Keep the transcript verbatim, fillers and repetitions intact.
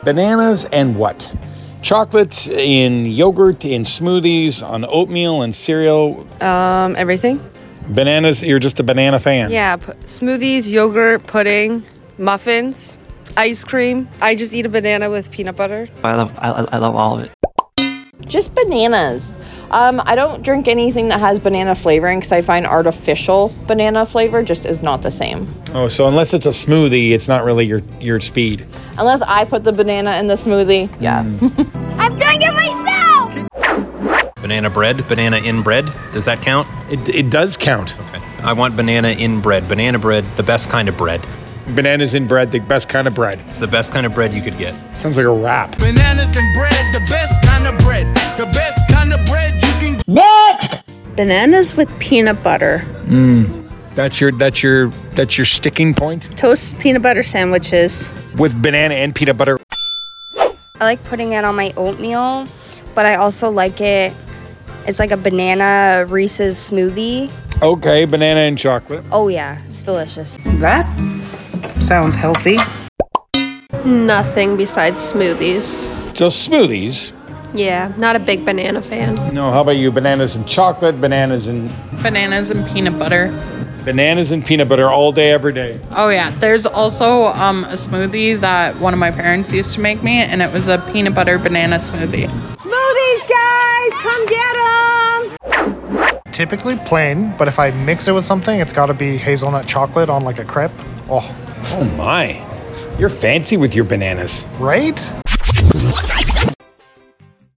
Bananas and what? Chocolate in yogurt, in smoothies, on oatmeal and cereal. Um, everything. Bananas, you're just a banana fan. Yeah, pu- smoothies, yogurt, pudding, muffins, ice cream. I just eat a banana with peanut butter. I love I, I love all of it. Just bananas. Um, I don't drink anything that has banana flavoring because I find artificial banana flavor just is not the same. Oh, so unless it's a smoothie, it's not really your, your speed. Unless I put the banana in the smoothie, yeah. Mm. I'm doing it myself! Banana bread, banana in bread. Does that count? It, it does count. Okay. I want banana in bread. Banana bread, the best kind of bread. Bananas in bread, the best kind of bread. It's the best kind of bread you could get. Sounds like a rap. Bananas and bread, the best kind of bread. The best kind of bread you can. Next! Bananas with peanut butter. Mmm. That's your that's your that's your sticking point? Toasted peanut butter sandwiches. With banana and peanut butter. I like putting it on my oatmeal, but I also like it. It's like a banana Reese's smoothie. Okay, banana and chocolate. Oh yeah, it's delicious. That sounds healthy. Nothing besides smoothies. So smoothies. Yeah, not a big banana fan. No, how about you? Bananas and chocolate, bananas and... Bananas and peanut butter. Bananas and peanut butter all day, every day. Oh yeah, there's also um, a smoothie that one of my parents used to make me, and it was a peanut butter banana smoothie. Smoothies, guys! Come get them! Typically plain, but if I mix it with something, it's got to be hazelnut chocolate on like a crepe. Oh. Oh my. You're fancy with your bananas. Right?